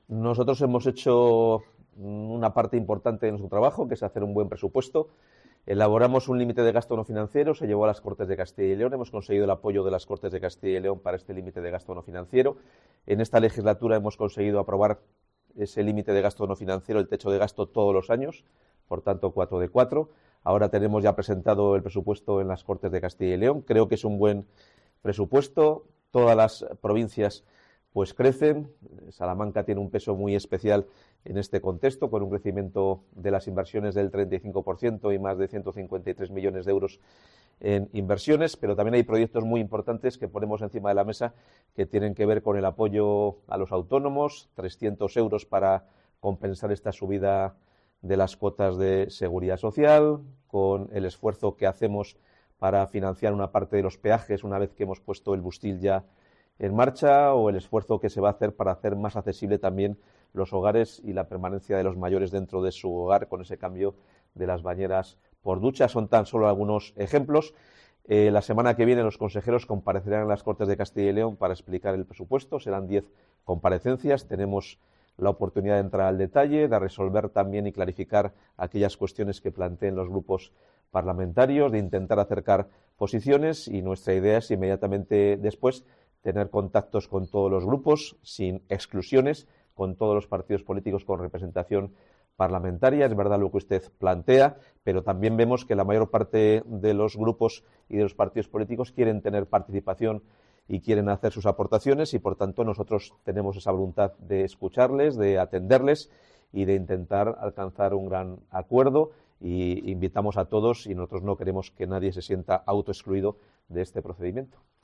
Nosotros hemos hecho una parte importante de nuestro trabajo, que es hacer un buen presupuesto. Elaboramos un límite de gasto no financiero, se llevó a las Cortes de Castilla y León, hemos conseguido el apoyo de las Cortes de Castilla y León para este límite de gasto no financiero. En esta legislatura hemos conseguido aprobar ese límite de gasto no financiero, el techo de gasto, todos los años, por tanto 4 de 4. Ahora tenemos ya presentado el presupuesto en las Cortes de Castilla y León. Creo que es un buen presupuesto. Todas las provincias pues crecen. Salamanca tiene un peso muy especial en este contexto, con un crecimiento de las inversiones del 35% y más de 153 millones de euros en inversiones, pero también hay proyectos muy importantes que ponemos encima de la mesa que tienen que ver con el apoyo a los autónomos, 300 euros para compensar esta subida de las cuotas de seguridad social, con el esfuerzo que hacemos para financiar una parte de los peajes una vez que hemos puesto el Bustil ya en marcha, o el esfuerzo que se va a hacer para hacer más accesible también los hogares y la permanencia de los mayores dentro de su hogar con ese cambio de las bañeras por ducha. Son tan solo algunos ejemplos. La semana que viene los consejeros comparecerán en las Cortes de Castilla y León para explicar el presupuesto. Serán 10 comparecencias. Tenemos la oportunidad de entrar al detalle, de resolver también y clarificar aquellas cuestiones que planteen los grupos parlamentarios, de intentar acercar posiciones, y nuestra idea es inmediatamente después tener contactos con todos los grupos, sin exclusiones, con todos los partidos políticos con representación parlamentaria. Es verdad lo que usted plantea, pero también vemos que la mayor parte de los grupos y de los partidos políticos quieren tener participación y quieren hacer sus aportaciones, y por tanto nosotros tenemos esa voluntad de escucharles, de atenderles y de intentar alcanzar un gran acuerdo, y invitamos a todos, y nosotros no queremos que nadie se sienta autoexcluido de este procedimiento.